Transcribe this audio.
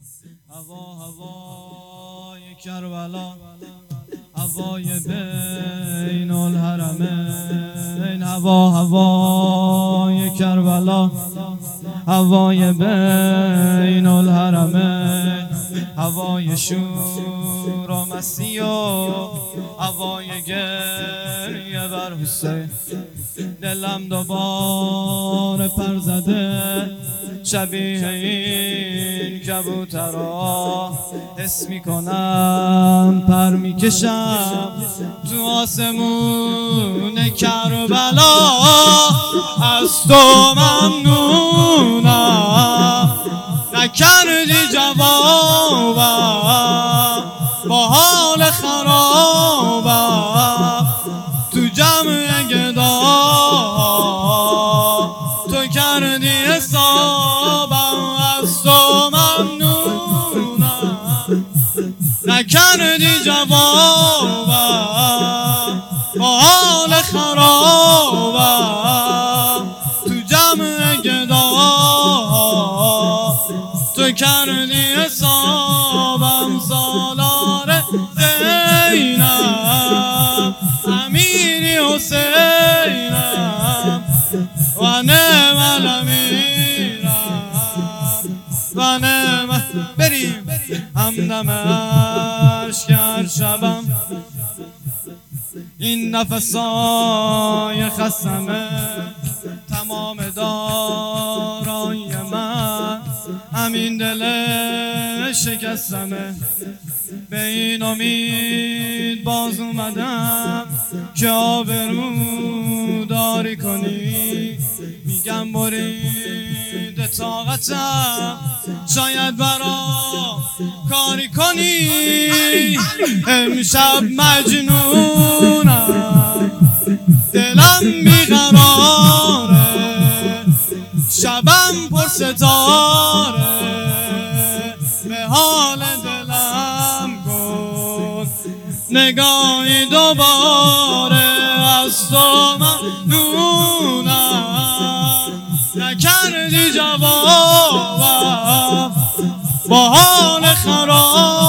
هوای کربلا، هوای بین الحرمین. هوای کربلا، هوای بین الحرمین. هوای شور و مسیح و هوای گریه بر حسین. دلم دوباره پر زده شبیه این کبوترها. حس میکنم پر میکشم تو آسمون کربلا. از تو ممنونم نکردی جوابم، با حال خرابم تو جمع گدا تو کردی حسابم. از تو ممنونم نکردی جوابم، با حال خرابم تو جمع گدا تو کردی حسابم. سالار زینم امیری حسینم و نعم الامیرم و نعم. بریم همدم عشق هر شبم این نفسای خستمه. تمام دارایی من همین دل شکستمه. به این امید باز اومدم که آبرو داری کنی. میگم برید طاقتم شاید برا کاری کنی. امشب مجنونم دلم بیقراره، شبم پر ستاره. به حال دلم کن نگاهی دوباره. از تو ممنونم نکردی جوابم، با حال خراب